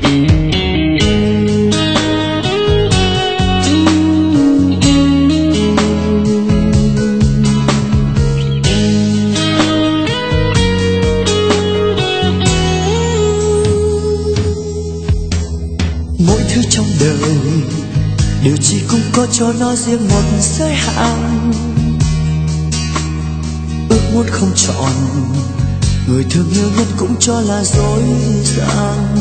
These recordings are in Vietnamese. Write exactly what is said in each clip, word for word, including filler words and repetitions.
Mỗi thứ trong đời điều chỉ cũng có cho nó riêng một giới hạn. Ước muốn không trọn người thương yêu nhất cũng cho là dối gian.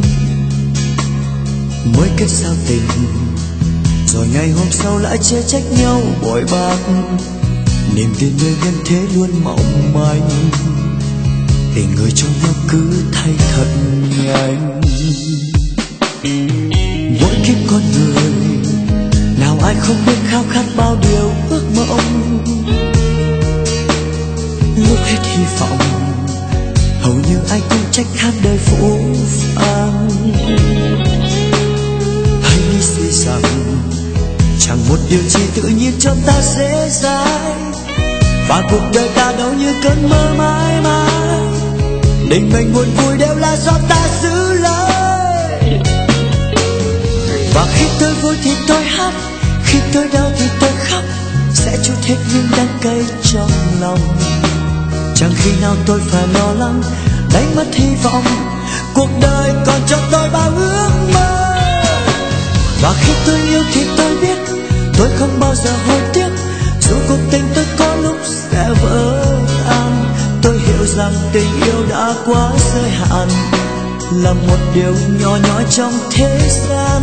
Mới kết giao tình rồi ngày hôm sau lại chê trách nhau bội bạc. Niềm tin nơi nhân thế luôn mỏng manh, tình người trong nhau cứ thay thật nhanh. Mỗi kiếp con người nào ai không biết khao khát bao điều ước mộng. Lúc hết hy vọng hầu như ai cũng trách than đời phũ phàng. Hãy nghĩ suy rằng chẳng một điều gì tự nhiên trong ta dễ dàng, và cuộc đời ta đâu như cơn mơ mãi mãi. Định mệnh buồn vui đều là do ta giữ lời. Và khi tôi vui thì tôi hát, khi tôi đau thì tôi khóc, sẽ chút hết những đắng cay trong lòng. Chẳng khi nào tôi phải lo lắng đánh mất hy vọng, cuộc đời còn cho tôi bao ước mơ. Và khi tôi yêu thì tôi biết tôi không bao giờ hối tiếc, dù cuộc tình tôi có lúc sẽ vỡ tan. Tôi hiểu rằng tình yêu đã quá giới hạn, là một điều nhỏ nhoi trong thế gian,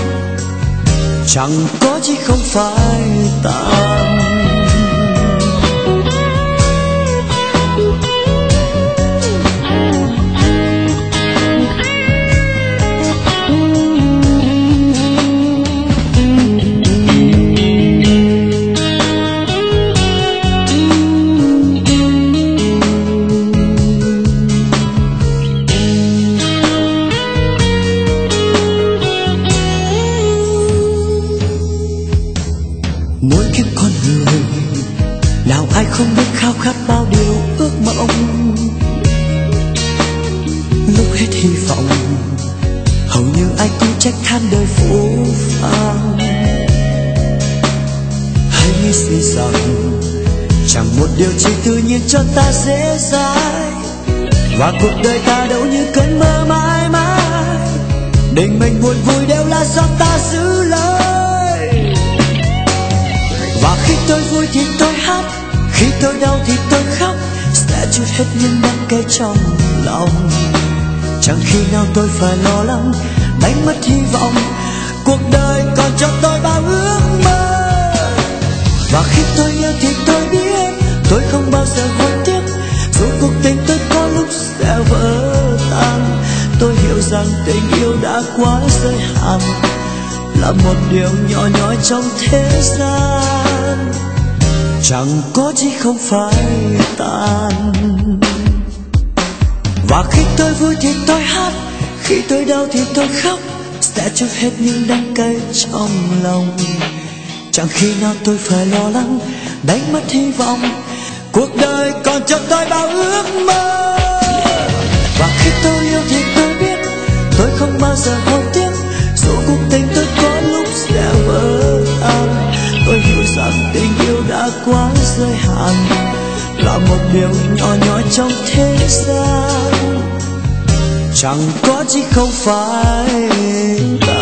chẳng có gì không phải tàn. Mỗi kiếp con người nào ai không biết khao khát bao điều ước mộng. Lúc hết hy vọng hầu như ai cũng trách than đời phũ phàng. Hãy nghĩ suy rằng chẳng một điều gì tự nhiên cho ta dễ dàng, và cuộc đời ta đâu như cơn mơ mãi mãi. Định mệnh buồn vui đều là do ta giữ lời. Và khi tôi vui thì tôi hát, khi tôi đau thì tôi khóc, sẽ chút hết những đắng cay trong lòng. Chẳng khi nào tôi phải lo lắng đánh mất hy vọng, cuộc đời còn cho tôi bao ước mơ. Và khi tôi yêu thì tôi biết tôi không bao giờ hối tiếc, dù cuộc tình tôi có lúc sẽ vỡ tan. Tôi hiểu rằng tình yêu đã quá giới hạn, là một điều nhỏ nhoi trong thế gian, chẳng có gì không phải tàn. Và khi tôi vui thì tôi hát, khi tôi đau thì tôi khóc, sẽ chút hết những đắng cay trong lòng. Chẳng khi nào tôi phải lo lắng đánh mất hy vọng, cuộc đời còn cho tôi bao ước mơ. Và khi tôi yêu thì tôi biết tôi không bao giờ hối tiếc, dù cuộc tình tôi có lúc sẽ vỡ tan. Tôi hiểu rằng tình yêu đã quá giới hạn, là một điều nhỏ nhoi trong thế gian, chẳng có gì không phải ta.